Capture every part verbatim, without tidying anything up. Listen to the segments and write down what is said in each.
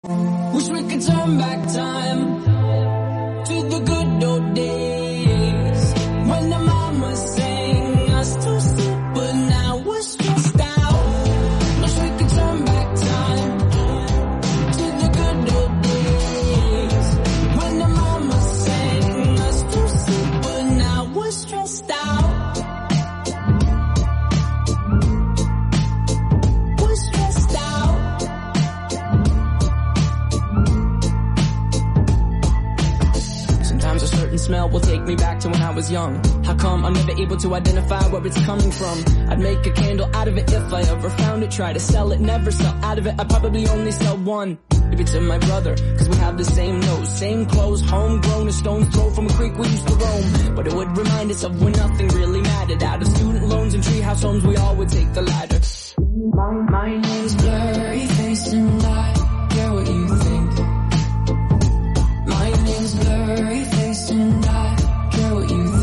Wish we could turn back time to the good old days when the mama sang us to sleep, but now we're stressed out. Wish we could turn back time to the good old days when the mama sang us to sleep, but now we're stressed out. We're stressed out. Sometimes a certain smell will take me back to when I was young. How come I'm never able to identify where it's coming from? I'd make a candle out of it if I ever found it. Try to sell it, never sell out of it. I'd probably only sell one. Maybe to my brother, cause we have the same nose, same clothes, homegrown, a stone's throw from a creek we used to roam. But it would remind us of when nothing really mattered. Out of student loans and treehouse homes, we all would take the ladder. My, my name's Blurry Face and I care what you think. My name's Blurry Face and I care what you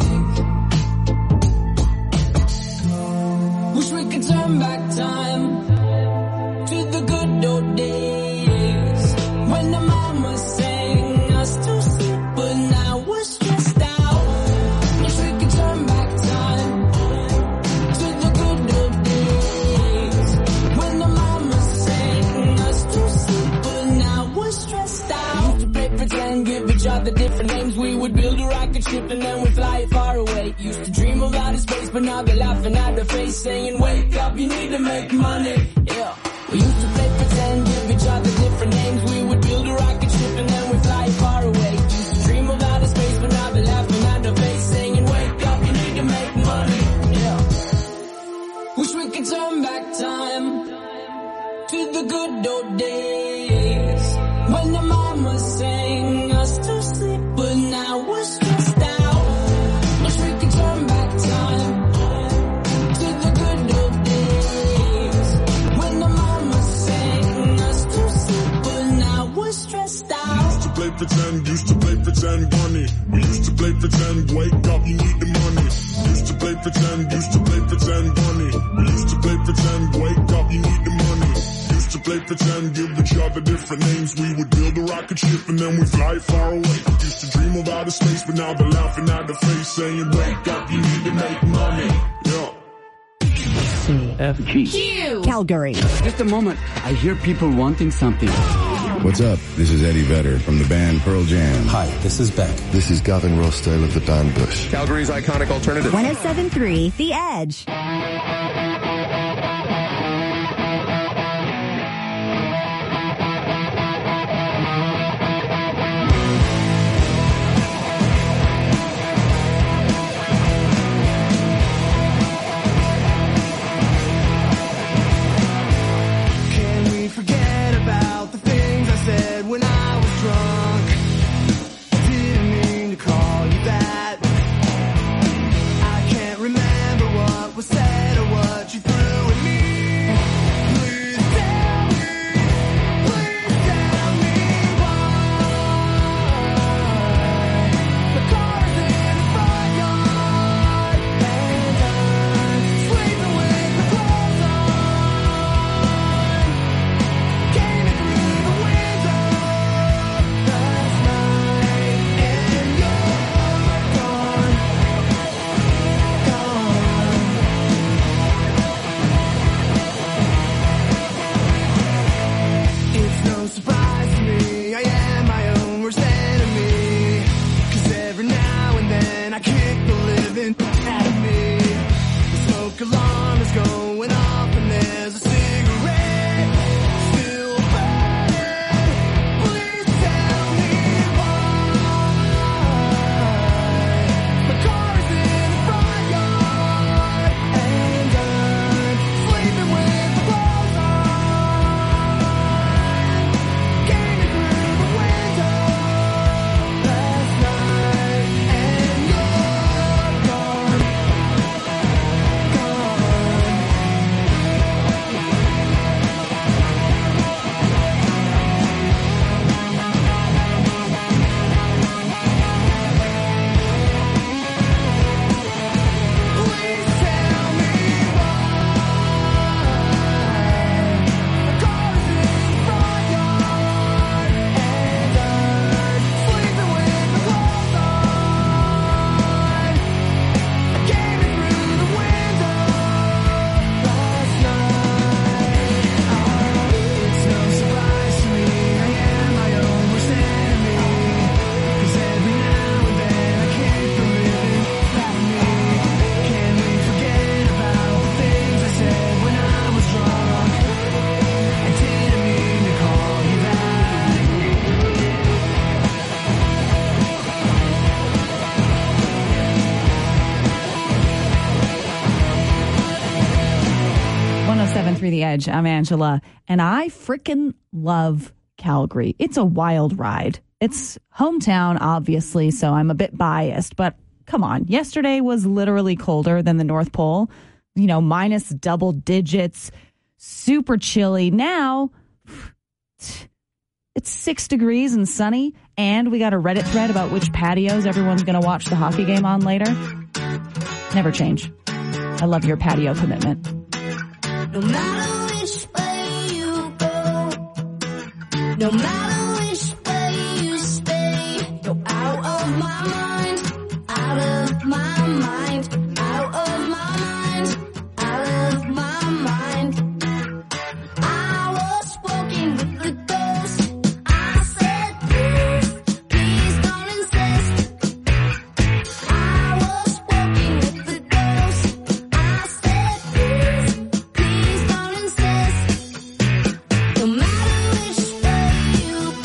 think. Wish we could turn back time to the good old days when the mama sang us to sleep, but now we're stressed out. Wish we could turn back time to the good old days when the mama sang us to sleep, but now we're stressed out. We used to play pretend, give each other different names. We would build a rocket ship and then we'd fly it far away. Used to dream of outer space, but now they're laughing at the face, saying, wake up, you need to make money. Yeah. We used to play pretend, give each other different names. We would build a rocket ship and then we'd fly far away. Used to dream of outer space, but now they're laughing at the face, saying, wake up, you need to make money. Yeah. Wish we could turn back time to the good old days when the mama sang us to sleep, but now we're stressed out. Wish we could turn back time to the good old days when the mama sang us to sleep, but now we're stressed out. Used to play pretend, used to play pretend, bunny. We used to play pretend, wake up, you need the money. Used to play pretend, used to play pretend, bunny. We used to play pretend, wake up, you need the money. Used to play pretend, give each other different names. We would build a rocket ship and then we'd fly far away. Used to dream of outer space, but now they're laughing at the face, saying, wake up, you need to make money. Yeah. C F G Q Calgary. Just a moment. I hear people wanting something. What's up? This is Eddie Vedder from the band Pearl Jam. Hi, this is Beck. This is Gavin Rossdale of the band Bush. Calgary's iconic alternative. one oh seven point three The Edge. When I was drunk, I didn't mean to call you that. I can't remember what was said. The Edge. I'm Angela, and I freaking love Calgary. It's a wild ride. It's hometown, obviously, so I'm a bit biased, but come on. Yesterday was literally colder than the North Pole, you know, minus double digits, super chilly. Now, it's six degrees and sunny, and we got a Reddit thread about which patios everyone's going to watch the hockey game on later. Never change. I love your patio commitment. No matter which way you go, no matter which way you stay, you're out of my mind, out of my mind, out of my mind, out of my mind. I was walking with the ghost. I said, please, please don't insist. I was walking with the ghost. I said, please, please don't insist. No matter which way you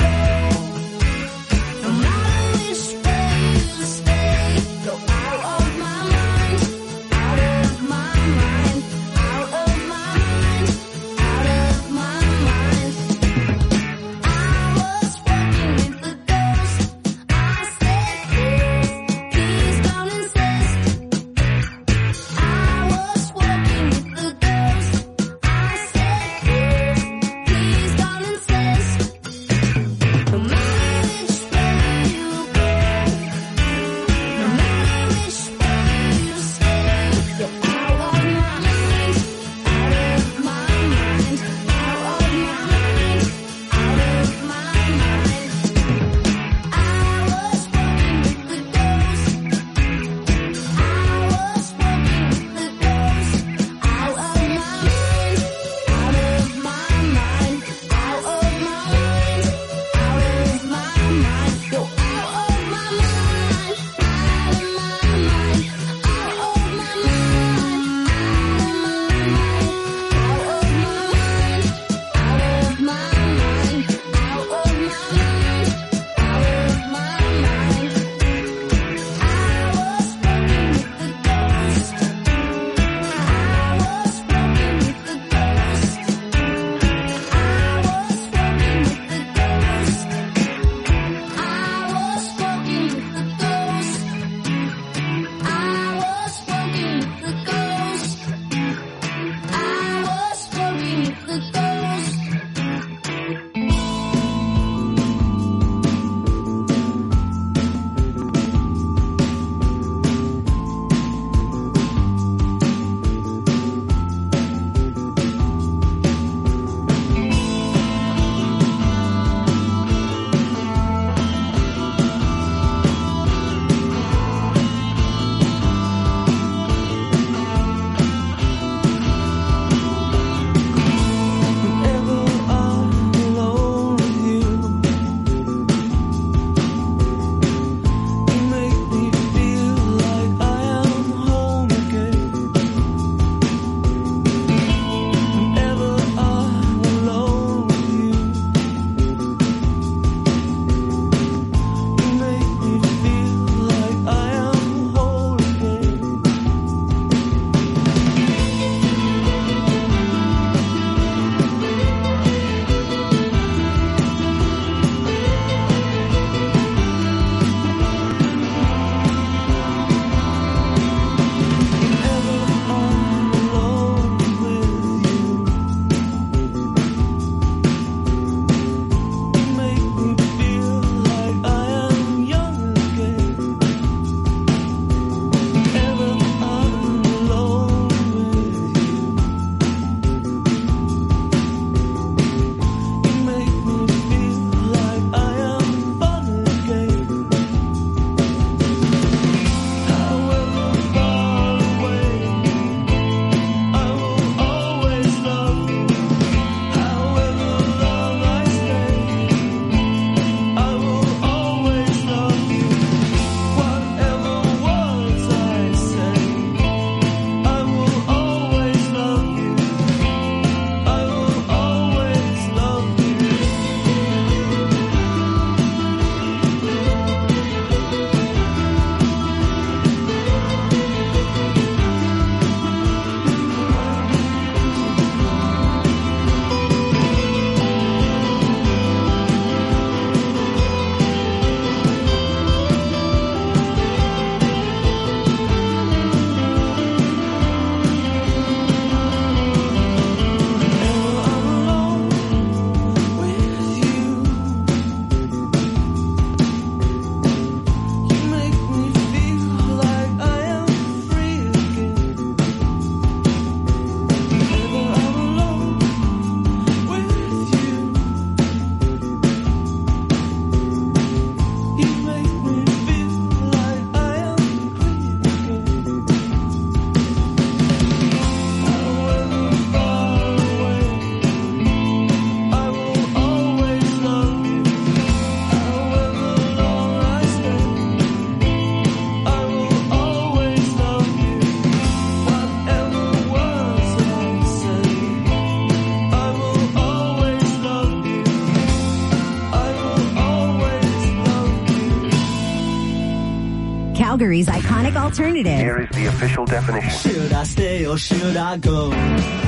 Calgary's iconic alternative. Here is the official definition. Should I stay or should I go? I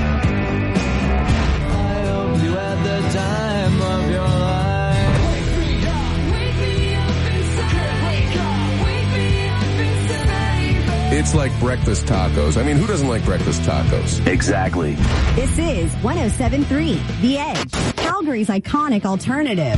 hope you had the time of your life. Wake me up, wake me up inside. Wake up, wake me up inside. It's like breakfast tacos. I mean, who doesn't like breakfast tacos? Exactly. This is one oh seven point three The Edge, Calgary's iconic alternative.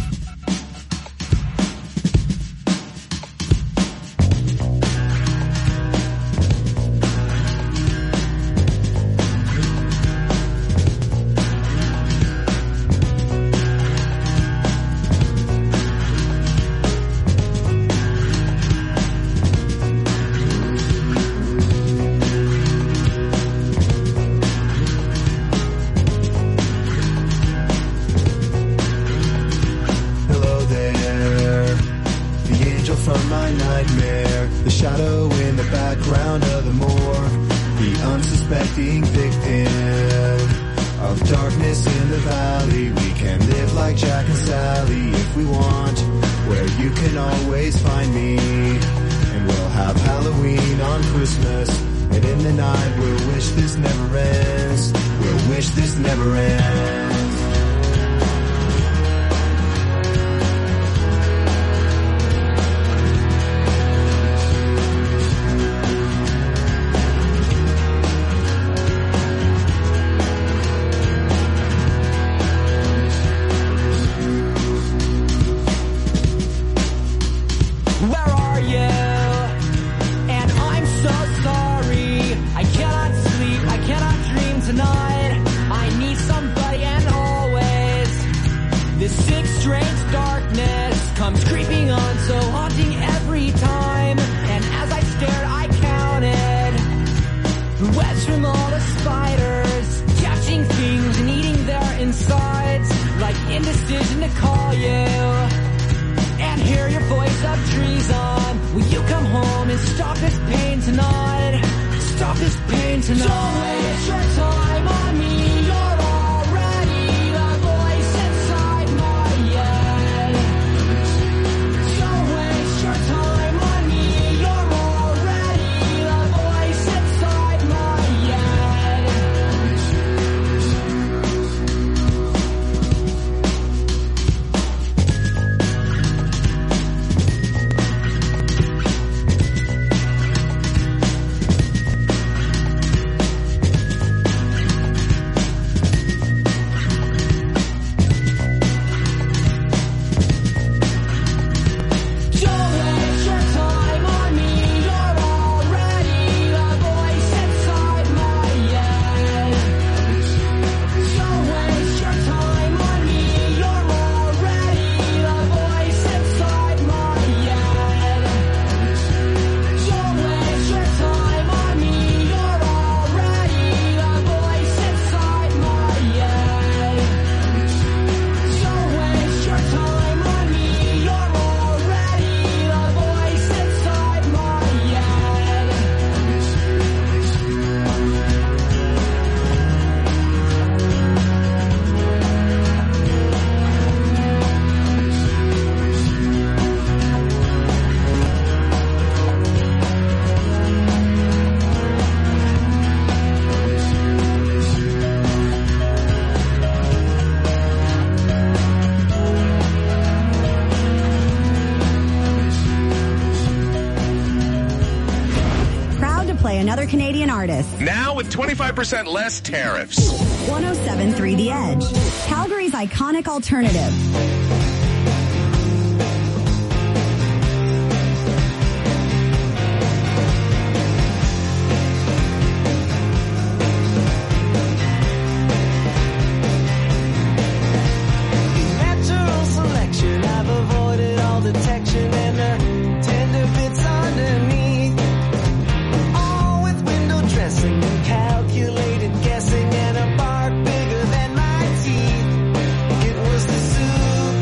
Another Canadian artist. Now with twenty-five percent less tariffs. one oh seven point three The Edge, Calgary's iconic alternative. Natural selection, I've avoided all detection and the tender bits underneath. Dressing and calculated guessing and a bark bigger than my teeth. It was the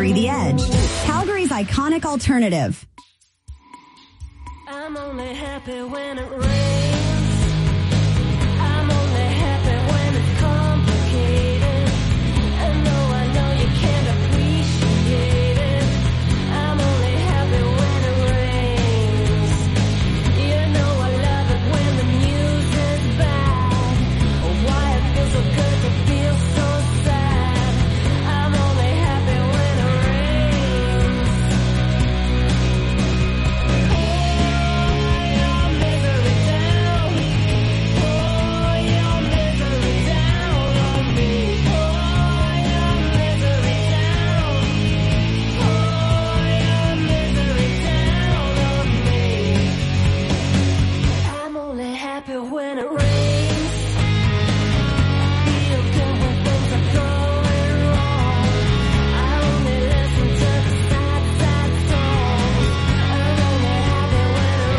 three The Edge, Calgary's iconic alternative. I'm only happy when it rains. I'm only happy when it's complicated. And though I know you can't appreciate it, I'm only happy when it rains. You know I love it when the music's bad. Oh, why it feels so good to feel so sad. I'm only happy when it rains. I'm only happy when it rains. Feel good when things are going wrong. I only listen to the sad, sad songs. I'm only happy when it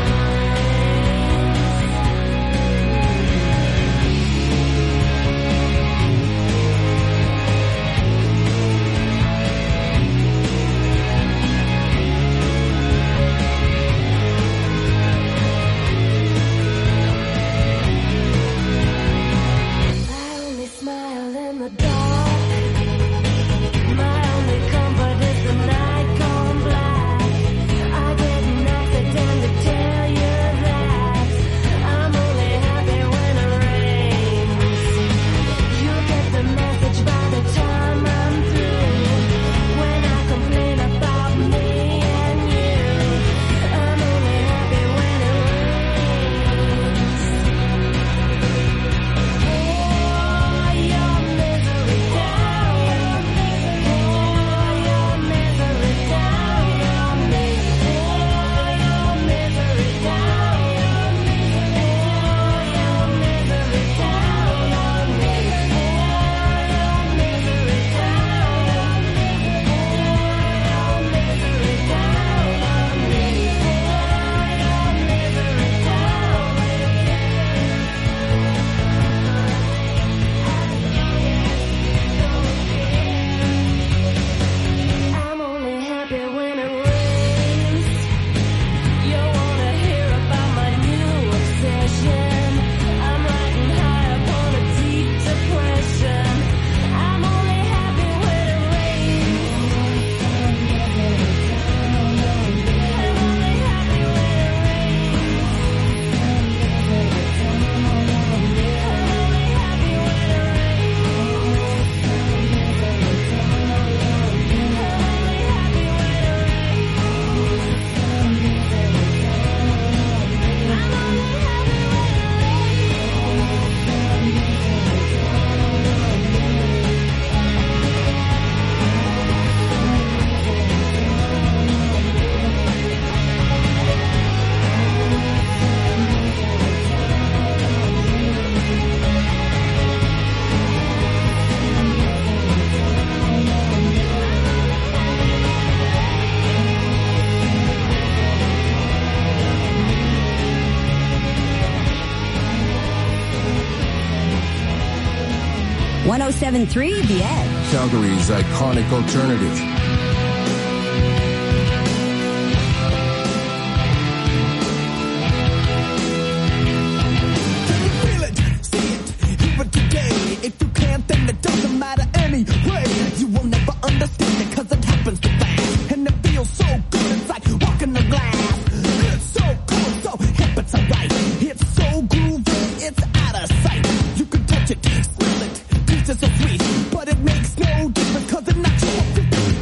I only smile in the dark. My only comfort is the night gone black. I get nothing to tell you that I'm only happy when it rains. You get the message by the time I'm through. When I complain about me and you, I'm only happy when it rains. Pour your misery down. Pour your misery down on me. Pour your misery down. Pour your misery down on me. Pour your misery down. Pour your misery down on me. I'm only happy when it rains. You wanna hear about my new obsession? I'm riding high upon a deep depression. I'm only happy when it rains. I'm only happy when it rains. I'm only happy when it one oh seven point three The Edge. Calgary's iconic alternative. Feel it, see it, hear it today. If you can't, then it doesn't matter anyway. You will never understand it cause it happens too fast. And it feels so good, it's like walking the glass. It's so cool, so hip, it's alright. It's so groovy, it's out of sight. You can touch it, smell it, taste it so sweet. But it makes no difference cause it knocks you off your feet.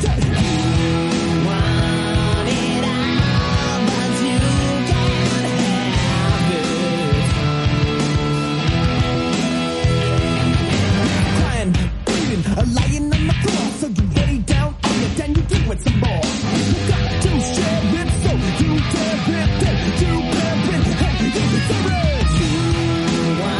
Want it all, but you can't have it. Crying, bleeding, lying on the floor. So you lay down on it, then you do it some more. You got to share it, so you dare it, then you bear it, and you deserve it. You want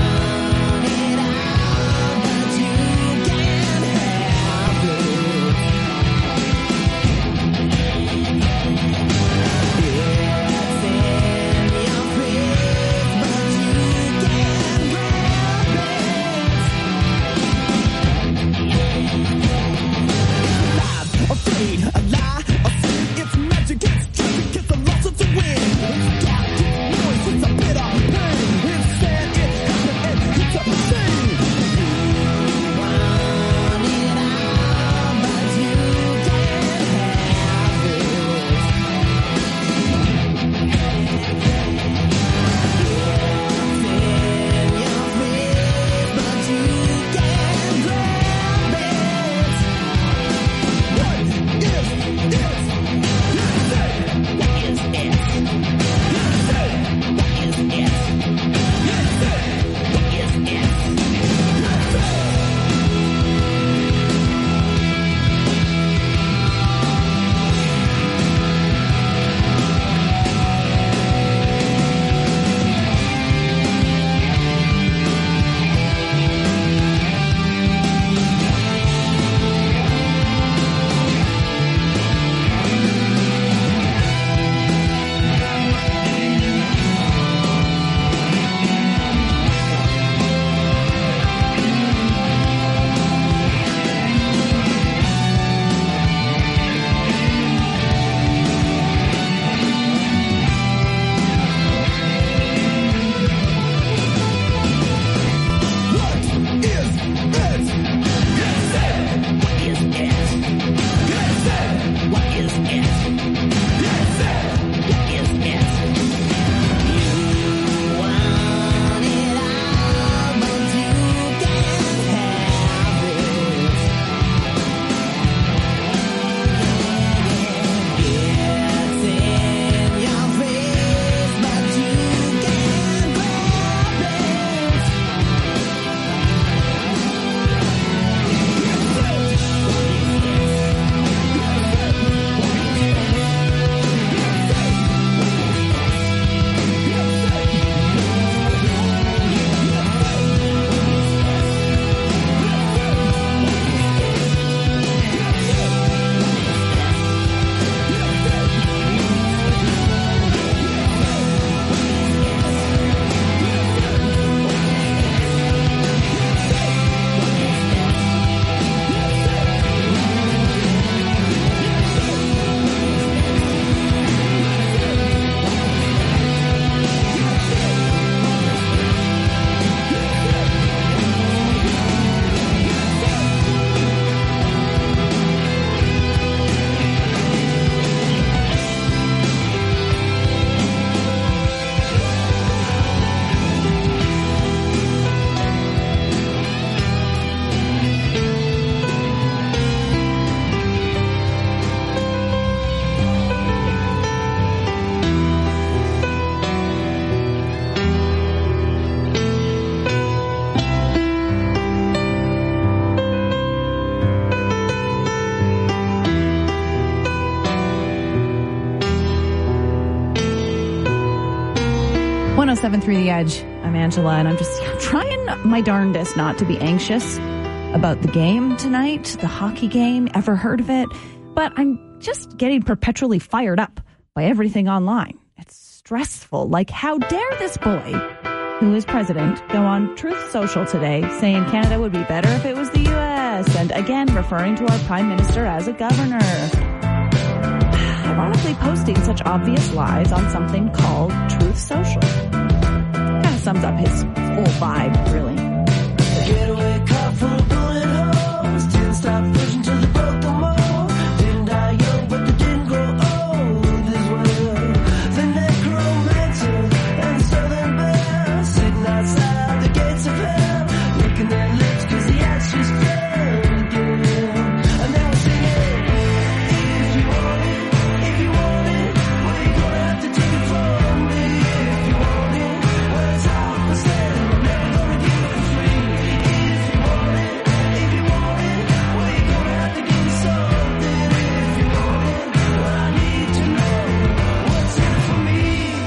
three The Edge. I'm Angela, and I'm just trying my darndest not to be anxious about the game tonight, the hockey game. Ever heard of it? But I'm just getting perpetually fired up by everything online. It's stressful. Like, how dare this boy, who is president, go on Truth Social today saying Canada would be better if it was the U S, and again referring to our prime minister as a governor. Ironically posting such obvious lies on something called Truth Social. Kind of sums up his whole vibe, really. Getaway car full of bullet holes. Didn't stop pushing till they broke the mold. Didn't die young, but they didn't grow old. This was the necromancer and the southern belle, sitting outside the gates of hell, licking their lips cause the ashes fell again. And they were singing, if you want it, if you want it, well, you're gonna have to take it from me. If you want it, well, it's half percent. I'm never gonna give it for free. If you want it, if you want it, well, you're gonna have to give me something. If you want it, well, I need to know what's in it for me.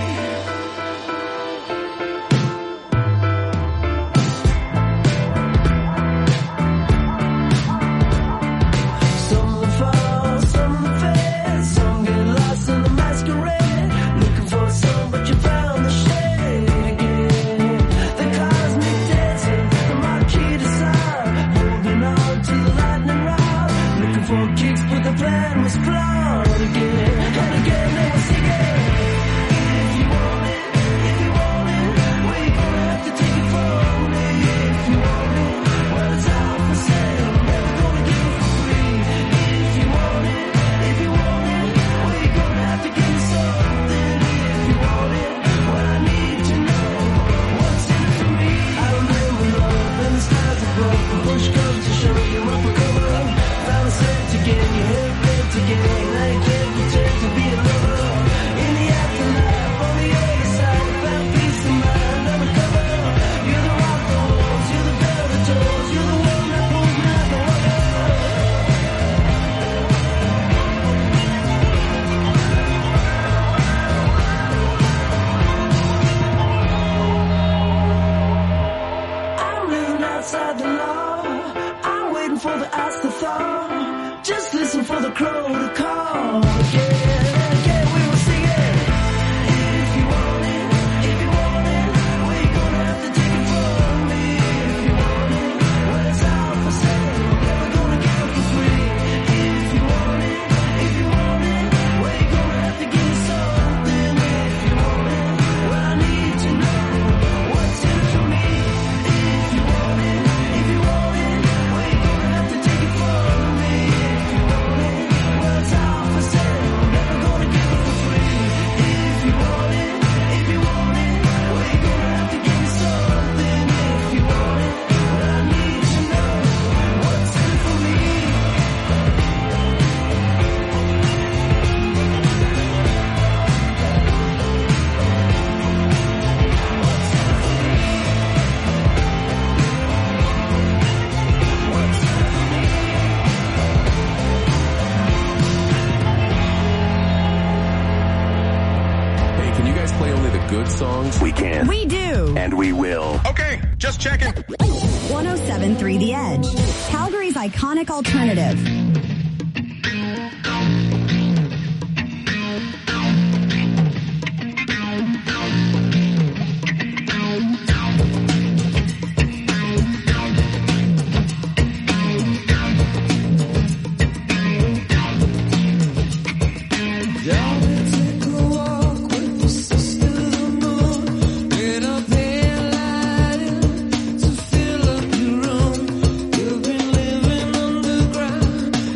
Some of the fall, some of the fed, some get lost in the masquerade. Looking for some, but you found the shade again. The cosmic dancer, the Marquis de Sade, holding on to the lightning rod. Looking for kicks, but the plan was flawed again. And again they were singing, if you want it, if you want it, well, you're gonna have to take it from me. If you want it, well, it's half for sale. I'm never gonna give it for free. If you want it, if you want it, well, you're gonna have to give me something. If you want it, well, I need to know what's in it for me. I remember love and the stars above. The push comes to shove, you're up for cover up. Found a set again, your head bent again. Now you can't pretend to be a lover. In the afterlife, on the other side, found peace of mind under cover. You're the rock that holds, you're the bell that tolls, you're the one that pulls me like a rubber. I'm living outside the law. I'm waiting for the ice to thaw. Just listen for the crow to call. Again, again we were singing. If you want it, if you want it, well, you're gonna have to take it from me. If you want it, well, it's out for sale. I'm never gonna give it for free. If you want it, if you want it, well, you're gonna have to give me something. If you want it, well, I need to know what's in it for me. If you want it, if you want it, well, you're gonna have to take it from me. If you want it, well, it's out for sale. I'm never gonna give it for free. If you want it, if you want it, well, you're gonna have to give me something. If you want it, well, I need to know what's in it for me. Hey, can you guys play only the good songs? We can. We do. And we will. Okay, just checking. one oh seven point three The Edge. Calgary's iconic alternative. Fill up your room. You've been living underground.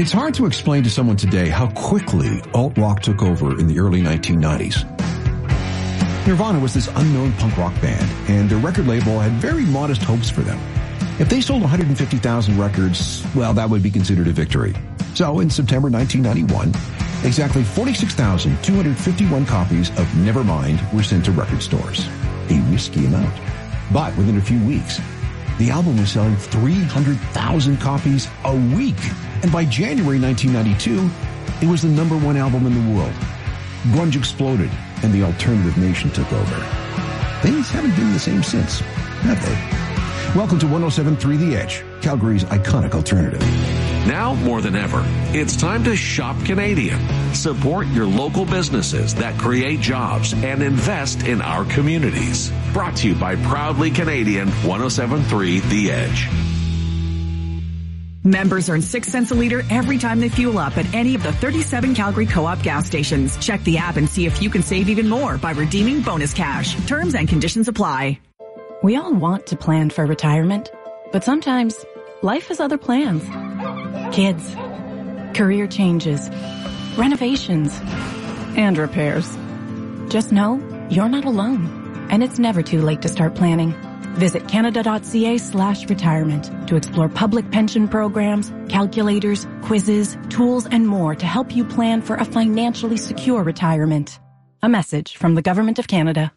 It's hard to explain to someone today how quickly alt-rock took over in the early nineteen nineties. Nirvana was this unknown punk rock band, and their record label had very modest hopes for them. If they sold one hundred fifty thousand records, well, that would be considered a victory. So in September nineteen ninety-one, exactly forty-six thousand two hundred fifty-one copies of Nevermind were sent to record stores. A risky amount. But within a few weeks, the album was selling three hundred thousand copies a week. And by January nineteen ninety-two, it was the number one album in the world. Grunge exploded, and the alternative nation took over. Things haven't been the same since, have they? Welcome to one oh seven point three The Edge, Calgary's iconic alternative. Now more than ever, it's time to shop Canadian. Support your local businesses that create jobs and invest in our communities. Brought to you by Proudly Canadian, one oh seven point three The Edge. Members earn six cents a liter every time they fuel up at any of the thirty-seven Calgary Co-op gas stations. Check the app and see if you can save even more by redeeming bonus cash. Terms and conditions apply. We all want to plan for retirement, but sometimes life has other plans. Kids, career changes, renovations, and repairs. Just know you're not alone, and it's never too late to start planning. Visit canada.ca slash retirement to explore public pension programs, calculators, quizzes, tools, and more to help you plan for a financially secure retirement. A message from the Government of Canada.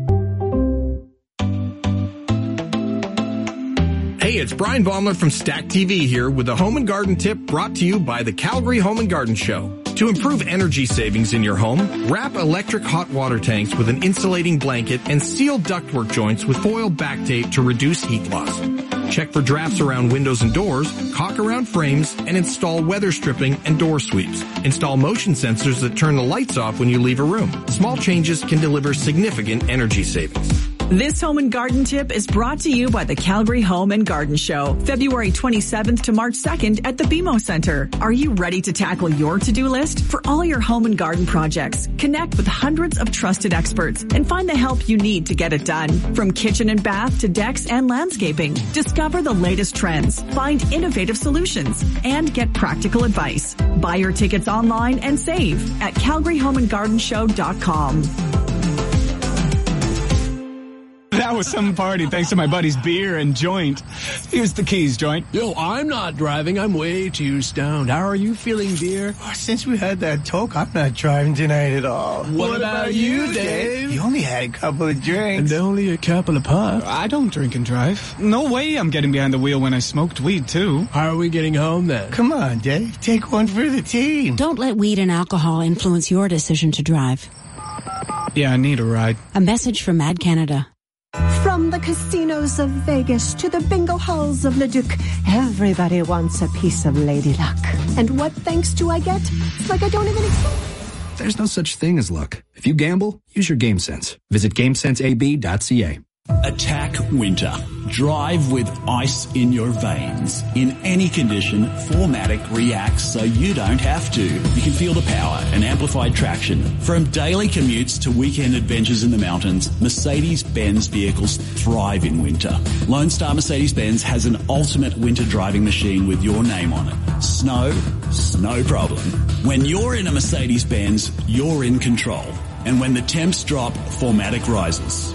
Hey, it's Brian Baumler from Stack T V here with a home and garden tip brought to you by the Calgary Home and Garden Show. To improve energy savings in your home, wrap electric hot water tanks with an insulating blanket and seal ductwork joints with foil back tape to reduce heat loss. Check for drafts around windows and doors, caulk around frames, and install weather stripping and door sweeps. Install motion sensors that turn the lights off when you leave a room. Small changes can deliver significant energy savings. This home and garden tip is brought to you by the Calgary Home and Garden Show, February twenty-seventh to March second at the B M O Center. Are you ready to tackle your to-do list for all your home and garden projects? Connect with hundreds of trusted experts and find the help you need to get it done. From kitchen and bath to decks and landscaping, discover the latest trends, find innovative solutions, and get practical advice. Buy your tickets online and save at calgary home and garden show dot com. That was some party thanks to my buddy's beer and joint. Here's the keys, joint. Yo, I'm not driving. I'm way too stoned. How are you feeling, dear? Oh, since we had that talk, I'm not driving tonight at all. What, what about, about you, Dave? You only had a couple of drinks. And only a couple of puffs. I don't drink and drive. No way I'm getting behind the wheel when I smoked weed, too. How are we getting home, then? Come on, Dave. Take one for the team. Don't let weed and alcohol influence your decision to drive. Yeah, I need a ride. A message from Mad Canada. From the casinos of Vegas to the bingo halls of Leduc, everybody wants a piece of Lady Luck. And what thanks do I get? It's like I don't even exist. There's no such thing as luck. If you gamble, use your game sense. Visit game sense a b dot c a. Attack winter. Drive with ice in your veins. In any condition, four matic reacts so you don't have to. You can feel the power and amplified traction. From daily commutes to weekend adventures in the mountains, Mercedes-Benz vehicles thrive in winter. Lone Star Mercedes-Benz has an ultimate winter driving machine with your name on it. Snow, no problem. When you're in a Mercedes-Benz, you're in control. And when the temps drop, four matic rises.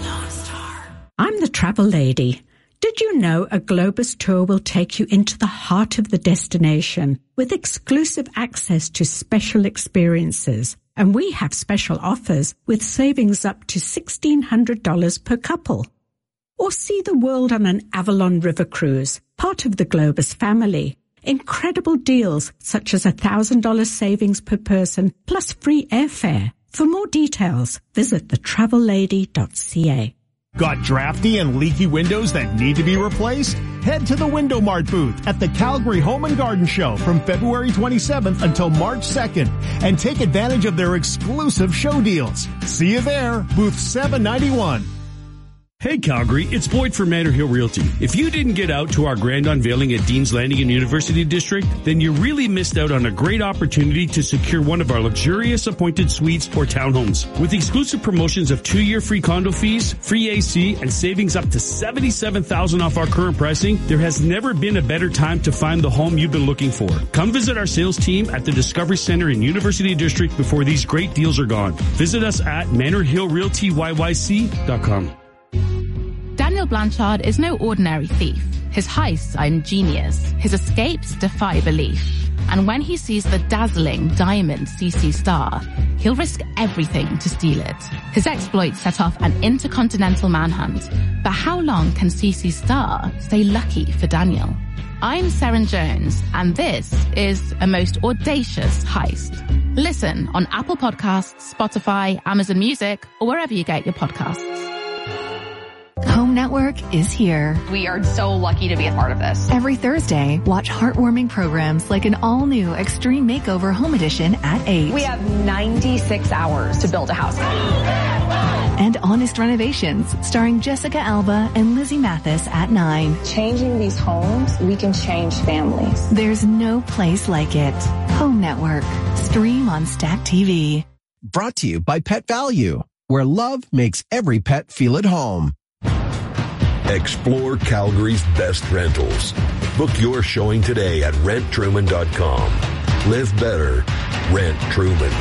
I'm the travel lady. Did you know a Globus tour will take you into the heart of the destination with exclusive access to special experiences? And we have special offers with savings up to sixteen hundred dollars per couple. Or see the world on an Avalon River cruise, part of the Globus family. Incredible deals such as one thousand dollars savings per person plus free airfare. For more details, visit the travel lady dot c a. Got drafty and leaky windows that need to be replaced? Head to the Window Mart booth at the Calgary Home and Garden Show from February twenty-seventh until March second and take advantage of their exclusive show deals. See you there, booth seven ninety-one. Hey Calgary, it's Boyd from Manor Hill Realty. If you didn't get out to our grand unveiling at Dean's Landing in University District, then you really missed out on a great opportunity to secure one of our luxurious appointed suites or townhomes. With exclusive promotions of two-year free condo fees, free A C, and savings up to seventy-seven thousand dollars off our current pricing, there has never been a better time to find the home you've been looking for. Come visit our sales team at the Discovery Center in University District before these great deals are gone. Visit us at manor hill realty y y c dot com. Daniel Blanchard is no ordinary thief. His heists are ingenious. His escapes defy belief. And when he sees the dazzling diamond C C Star, he'll risk everything to steal it. His exploits set off an intercontinental manhunt. But how long can C C Star stay lucky for Daniel? I'm Seren Jones, and this is a most audacious heist. Listen on Apple Podcasts, Spotify, Amazon Music, or wherever you get your podcasts. Home Network is here. We are so lucky to be a part of this. Every Thursday, watch heartwarming programs like an all-new Extreme Makeover Home Edition at eight. We have ninety-six hours to build a house. And Honest Renovations, starring Jessica Alba and Lizzie Mathis at nine. Changing these homes, we can change families. There's no place like it. Home Network. Stream on Stack T V. Brought to you by Pet Value, where love makes every pet feel at home. Explore Calgary's best rentals. Book your showing today at rent truman dot com. Live better. Rent Truman.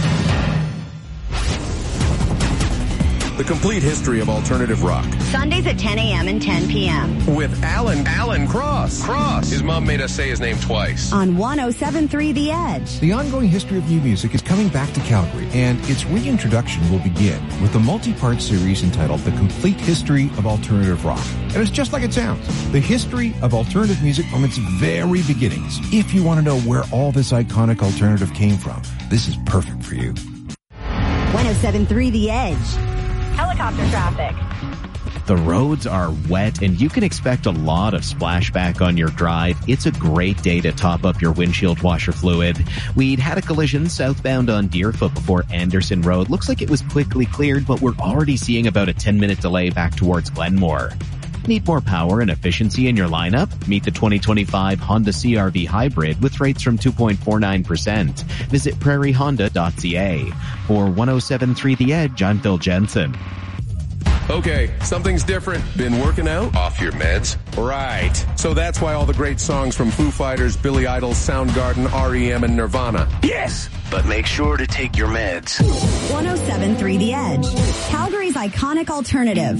The complete history of alternative rock. Sundays at ten a.m. and ten p.m. With Alan, Alan Cross. Cross. His mom made us say his name twice. On one oh seven point three The Edge. The ongoing history of new music is coming back to Calgary, and its reintroduction will begin with a multi-part series entitled The Complete History of Alternative Rock. And it's just like it sounds. The history of alternative music from its very beginnings. If you want to know where all this iconic alternative came from, this is perfect for you. one oh seven point three The Edge. Helicopter traffic. The roads are wet, and you can expect a lot of splashback on your drive. It's a great day to top up your windshield washer fluid. We'd had a collision southbound on Deerfoot before Anderson Road. Looks like it was quickly cleared, but we're already seeing about a ten-minute delay back towards Glenmore. Need more power and efficiency in your lineup? Meet the twenty twenty-five Honda C R V Hybrid with rates from two point four nine percent. Visit prairie honda dot c a. For one oh seven point three The Edge, I'm Phil Jensen. Okay, something's different. Been working out? Off your meds? Right. So that's why all the great songs from Foo Fighters, Billy Idol, Soundgarden, R E M, and Nirvana. Yes! But make sure to take your meds. one oh seven point three The Edge. Calgary's iconic alternative.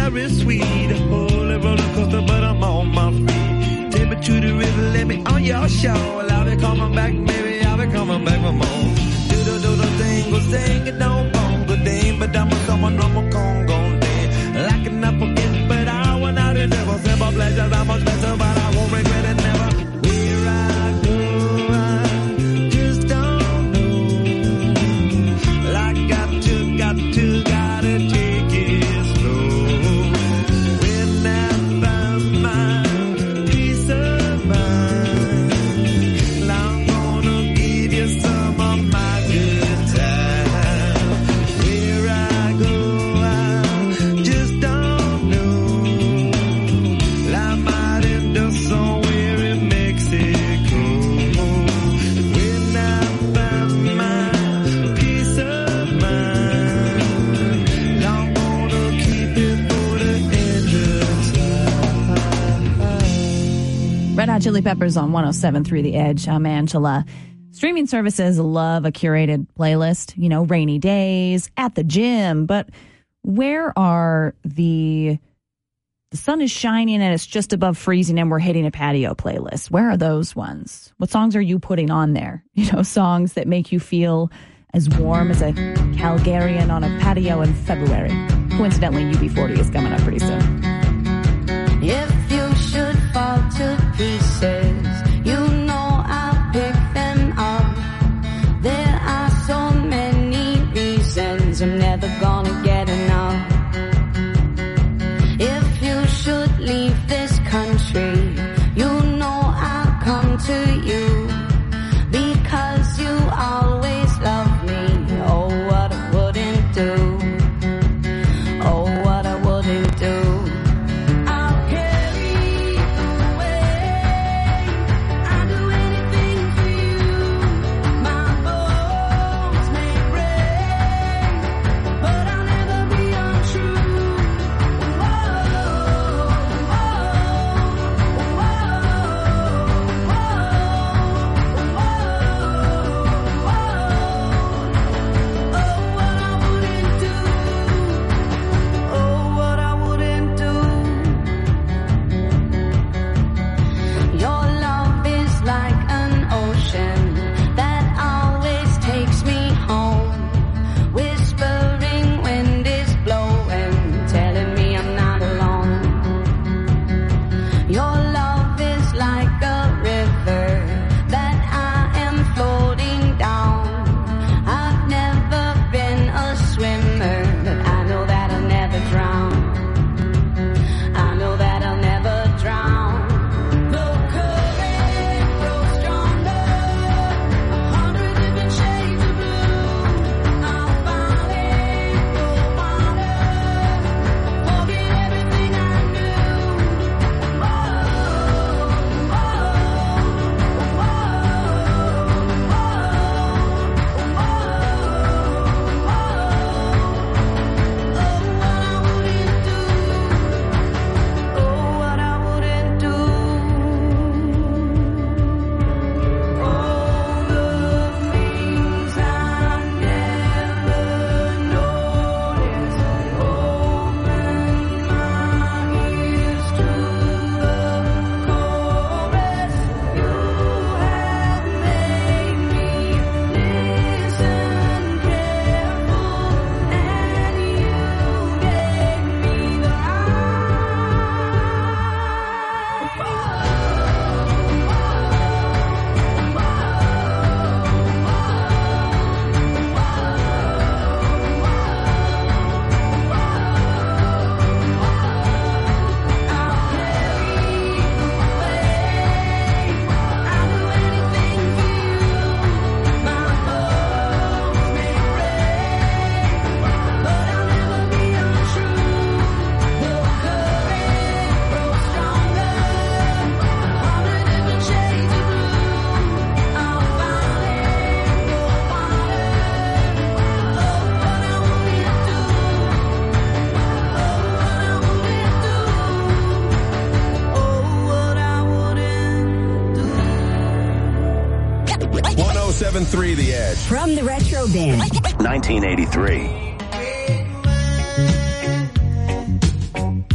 very sweet. A holy roller coaster, but I'm on my feet. Take me to the river, let me on your shore. I'll be coming back, baby, I'll be coming back for more. Do do do the thing, go sing it, don't bongo ding, but I'm a someone from a Congo day. Locking up again, but I want out the devil. Simple pleasures, I'm much better, but I won't regret it never. Where I go, I just don't know. I got to, got to, gotta take it slow. When I find my peace of mind, I'm gonna give you some of my good time. Where I go, I just don't know. I might end up somewhere in Mexico. When I find my peace of mind, I'm gonna keep it for the end of time. Red Hot Chili Peppers on one oh seven point three The Edge. I'm Angela. Streaming services love a curated playlist, you know, rainy days, at the gym, but where are the the sun is shining and it's just above freezing and we're hitting a patio playlist? Where are those ones? What songs are you putting on there? You know, songs that make you feel as warm as a Calgarian on a patio in February. Coincidentally, U B forty is coming up pretty soon. If you should fall to pieces, you know I'll pick them up. There are so many reasons I'm never gonna get enough. If you should leave this country, you know I'll come to you because you always love me. Oh, what I wouldn't do. Oh, what I wouldn't do. I'll carry you away. I'll do anything for you. My bones may break, but I'll never be untrue. Oh, what I wouldn't do. Your love is like an ocean that always takes me home. Whispering wind is blowing, telling me I'm not alone. Your love is like a river that I am floating down. I've never been a swimmer, but I know that I'll never drown. I know that I'll never drown. The current grows stronger, a hundred different shades of blue. I'll find it, go water, forget everything I knew. Oh, oh, oh, what I wouldn't do. All the things I never noticed. Open my ears to the chorus. You have made me listen careful, and you gave me the one oh seven point three The Edge. From the Retro Bin. nineteen eighty-three.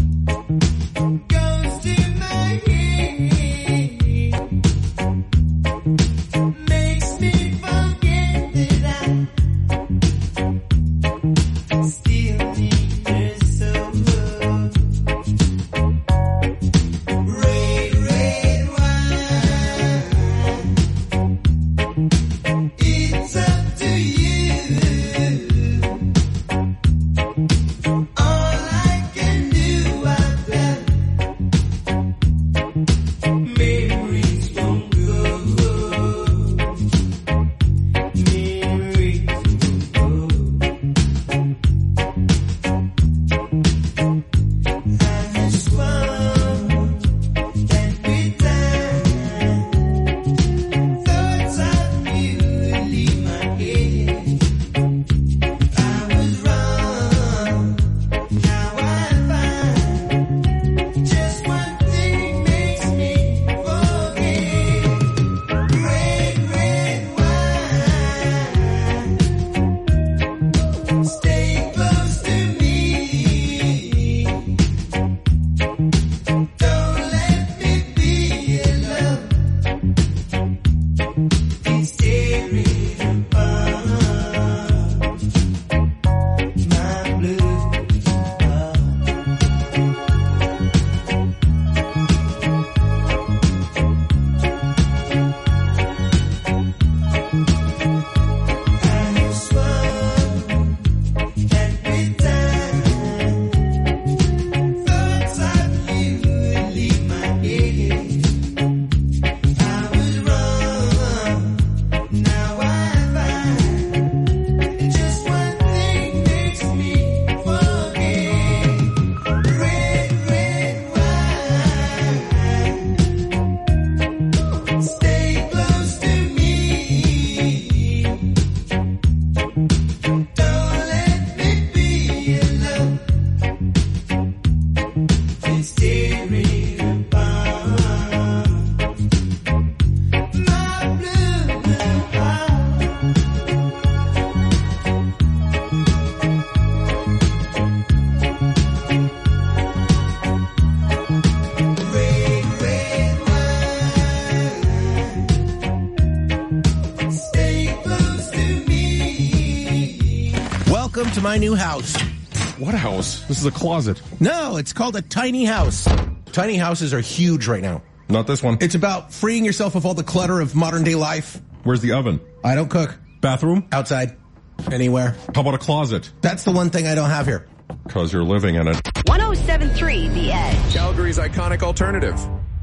Welcome to my new house. What house? This is a closet. No, it's called a tiny house. Tiny houses are huge right now. Not this one. It's about freeing yourself of all the clutter of modern day life. Where's the oven? I don't cook. Bathroom? Outside. Anywhere. How about a closet? That's the one thing I don't have here. Because you're living in it. one oh seven point three The Edge. Calgary's iconic alternative.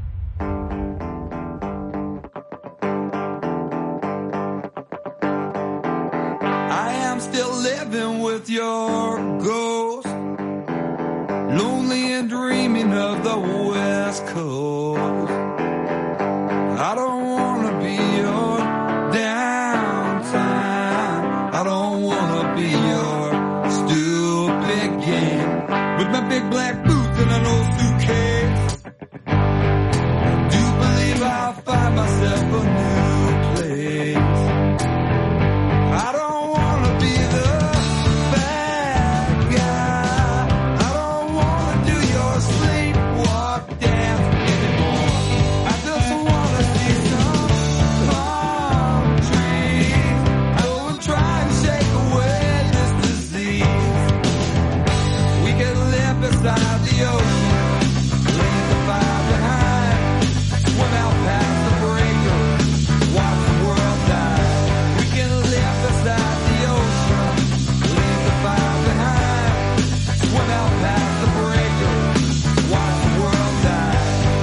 I am still living with your ghost, lonely and dreaming of the West Coast. I don't want to be your downtime. I don't want to be your stupid game with my big black boots and an old suitcase. I do believe I'll find myself a new place. I don't want to be the bad guy. I don't want to do your sleepwalk dance anymore. I just want to see some palm trees. Go and try and shake away this disease. We can live beside the ocean, leave the fire behind, swim out past the breaker, watch the world die. We can live beside the ocean, leave the fire behind, swim out past the breaker, watch the world die.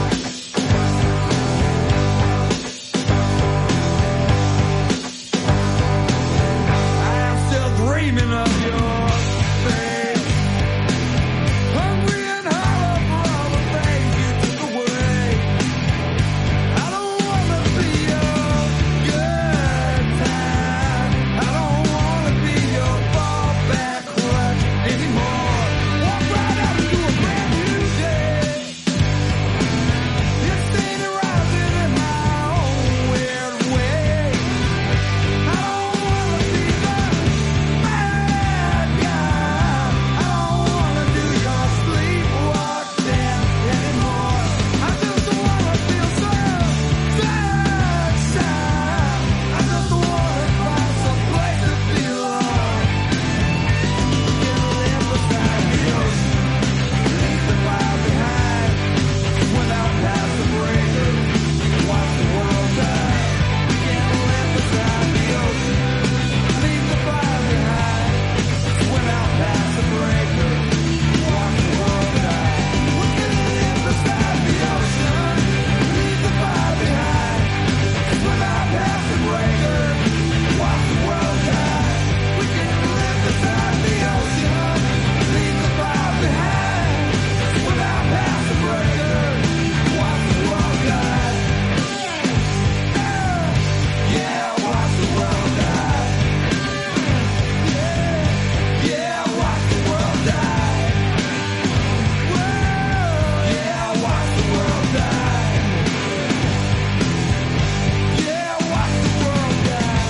I am still dreaming of your face, hungry and hollow for all the things you took away. I don't wanna be your good time. I don't wanna be your fallback crutch anymore. Walk right out into a brand new day. It's staying rising in my own weird way. I don't wanna be the bad guy. I don't wanna do your sleepwalk dance anymore. I just wanna feel some sunshine. I just wanna find some place to belong. Can live beside the ocean, leave the fire behind, swim out past the breaker, watch the world die. Can live beside the ocean, leave the fire behind, swim out past the breaker, watch the world die. We can live beside the ocean, leave the fire behind, swim out past the breaker, watch the world die. We can live beside the ocean, leave the fire behind, swim out past the breaker, watch the world die. Yeah, watch the world die. Yeah, yeah, watch the world die. Yeah, watch the world die. Yeah, watch the world die.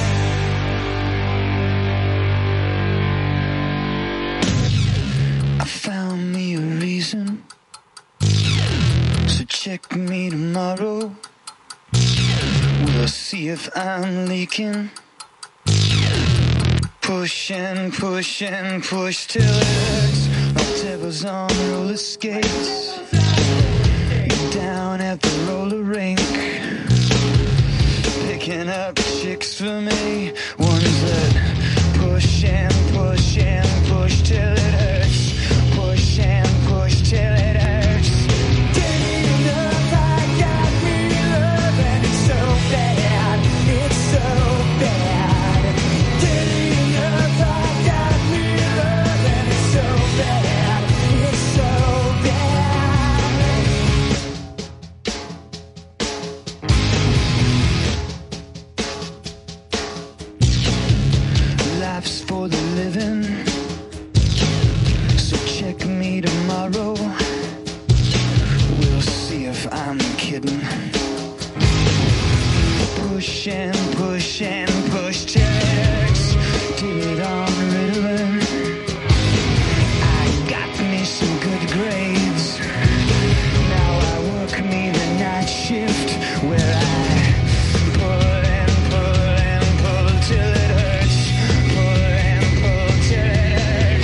I found me a reason, so check me tomorrow. We'll see if I'm leaking. Push and push and push till it hurts. My devil's on roller skates, down at the roller rink, picking up chicks for me, ones that push and push and push till it hurts, push and push till it hurts. Dirty love, I got me love, and it's so bad, it's so bad. Dirty love, I got me love, and it's so bad, it's so bad. Life's for the living, so check me tomorrow. We'll see if I'm kidding. Push and push and push till it hurts. Did it on Ritalin. I got me some good grades. Now I work me the night shift where I pull and pull and pull till it hurts. Pull and pull till it hurts.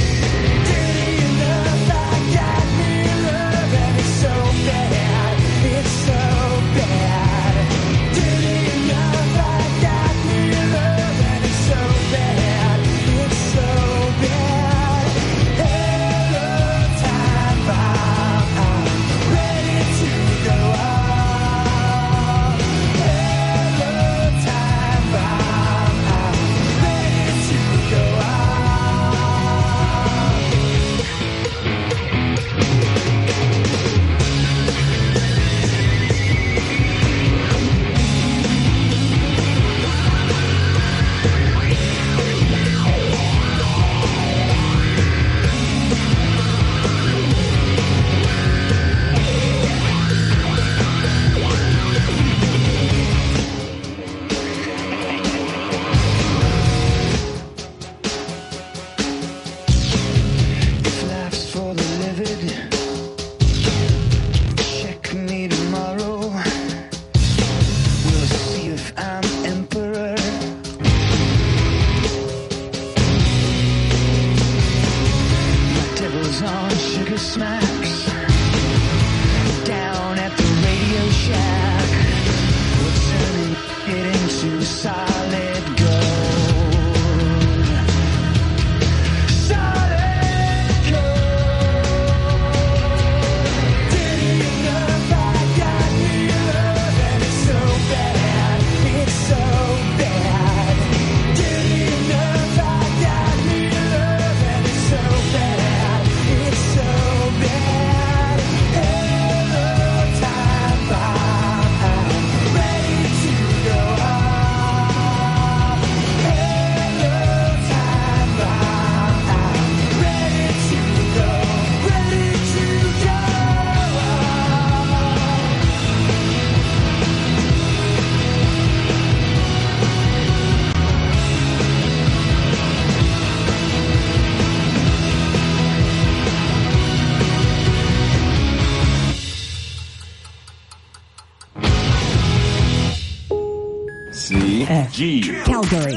C G. Calgary.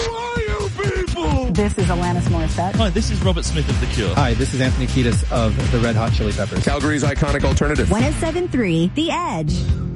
This is Alanis Morissette. Hi, this is Robert Smith of The Cure. Hi, this is Anthony Kiedis of the Red Hot Chili Peppers. Calgary's iconic alternative. one oh seven point three The Edge.